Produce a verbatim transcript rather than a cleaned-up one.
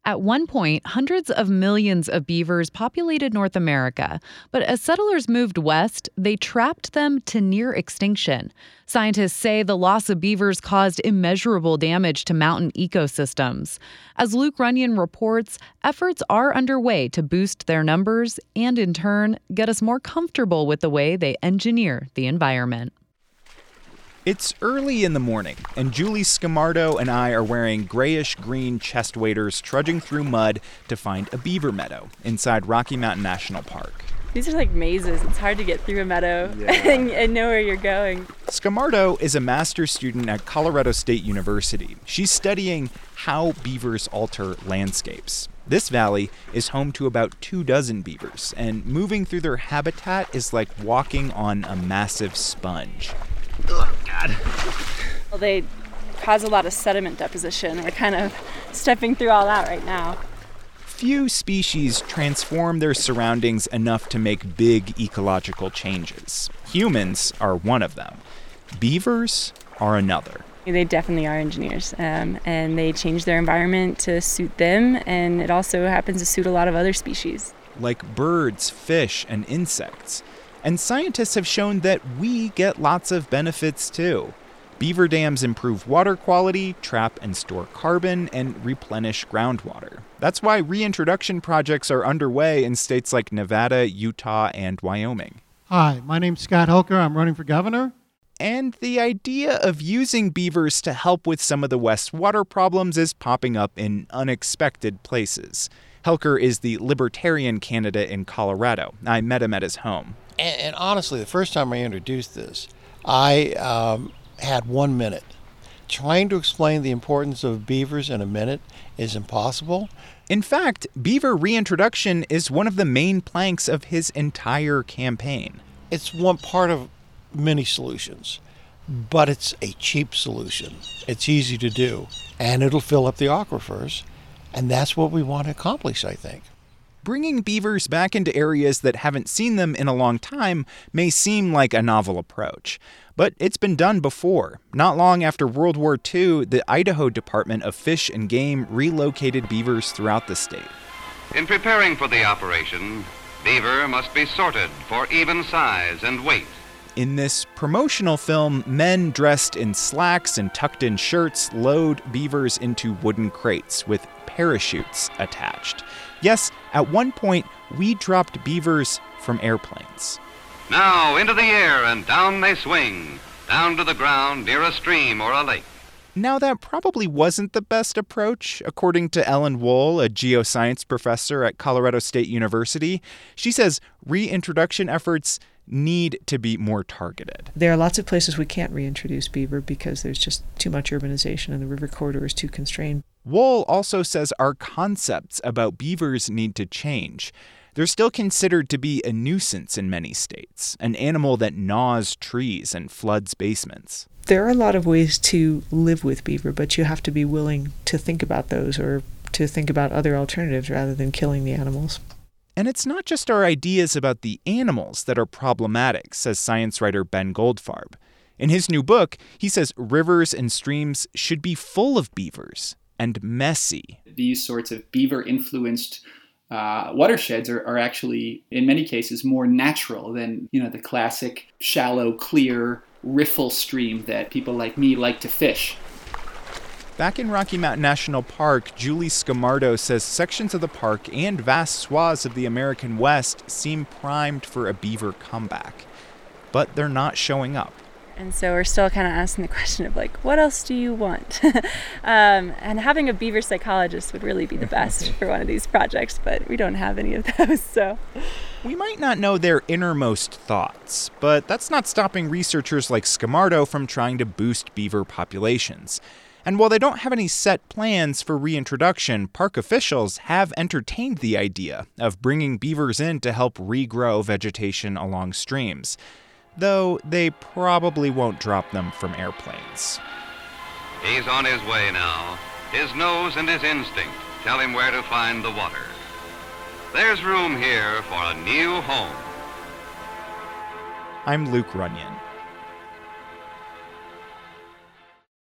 At one point, hundreds of millions of beavers populated North America, but as settlers moved west, they trapped them to near extinction. Scientists say the loss of beavers caused immeasurable damage to mountain ecosystems. As Luke Runyon reports, efforts are underway to boost their numbers and, in turn, get us more comfortable with the way they engineer the environment. It's early in the morning, and Julie Scamardo and I are wearing grayish-green chest waders trudging through mud to find a beaver meadow inside Rocky Mountain National Park. These are like mazes. It's hard to get through a meadow yeah. and, and know where you're going. Scamardo is a master's student at Colorado State University. She's studying how beavers alter landscapes. This valley is home to about two dozen beavers, and moving through their habitat is like walking on a massive sponge. Oh, God. Well, they cause a lot of sediment deposition. We're kind of stepping through all that right now. Few species transform their surroundings enough to make big ecological changes. Humans are one of them. Beavers are another. They definitely are engineers, um, and they change their environment to suit them, and it also happens to suit a lot of other species. Like birds, fish, and insects. And scientists have shown that we get lots of benefits too. Beaver dams improve water quality, trap and store carbon, and replenish groundwater. That's why reintroduction projects are underway in states like Nevada, Utah, and Wyoming. Hi, my name's Scott Hoker. I'm running for governor. And the idea of using beavers to help with some of the West's water problems is popping up in unexpected places. Helker is the Libertarian candidate in Colorado. I met him at his home. And, and honestly, the first time I introduced this, I um, had one minute. Trying to explain the importance of beavers in a minute is impossible. In fact, beaver reintroduction is one of the main planks of his entire campaign. It's one part of many solutions, but it's a cheap solution. It's easy to do, and it'll fill up the aquifers, and that's what we want to accomplish, I think. Bringing beavers back into areas that haven't seen them in a long time may seem like a novel approach, but it's been done before. Not long after World War Two, the Idaho Department of Fish and Game relocated beavers throughout the state. In preparing for the operation, beaver must be sorted for even size and weight. In this promotional film, men dressed in slacks and tucked-in shirts load beavers into wooden crates with parachutes attached. Yes, at one point, we dropped beavers from airplanes. Now into the air and down they swing, down to the ground near a stream or a lake. Now, that probably wasn't the best approach, according to Ellen Wohl, a geoscience professor at Colorado State University. She says reintroduction efforts need to be more targeted. There are lots of places we can't reintroduce beaver because there's just too much urbanization and the river corridor is too constrained. Wohl also says our concepts about beavers need to change. They're still considered to be a nuisance in many states, an animal that gnaws trees and floods basements. There are a lot of ways to live with beaver, but you have to be willing to think about those or to think about other alternatives rather than killing the animals. And it's not just our ideas about the animals that are problematic, says science writer Ben Goldfarb. In his new book, he says rivers and streams should be full of beavers and messy. These sorts of beaver-influenced uh, watersheds are, are actually, in many cases, more natural than, you know, the classic shallow, clear riffle stream that people like me like to fish. Back in Rocky Mountain National Park, Julie Scamardo says sections of the park and vast swaths of the American West seem primed for a beaver comeback. But they're not showing up. And so we're still kind of asking the question of, like, what else do you want? um, and having a beaver psychologist would really be the best for one of these projects, but we don't have any of those, so... We might not know their innermost thoughts, but that's not stopping researchers like Scamardo from trying to boost beaver populations. And while they don't have any set plans for reintroduction, park officials have entertained the idea of bringing beavers in to help regrow vegetation along streams, though they probably won't drop them from airplanes. He's on his way now. His nose and his instinct tell him where to find the water. There's room here for a new home. I'm Luke Runyon.